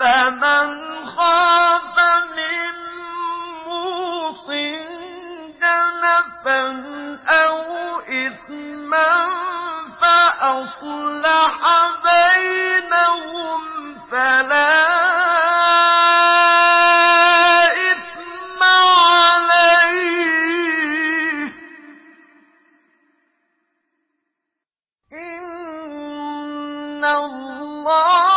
فمن خاف من موصٍ جنفا أو إثما فأصلح بينهم فلا إثم عليه إن الله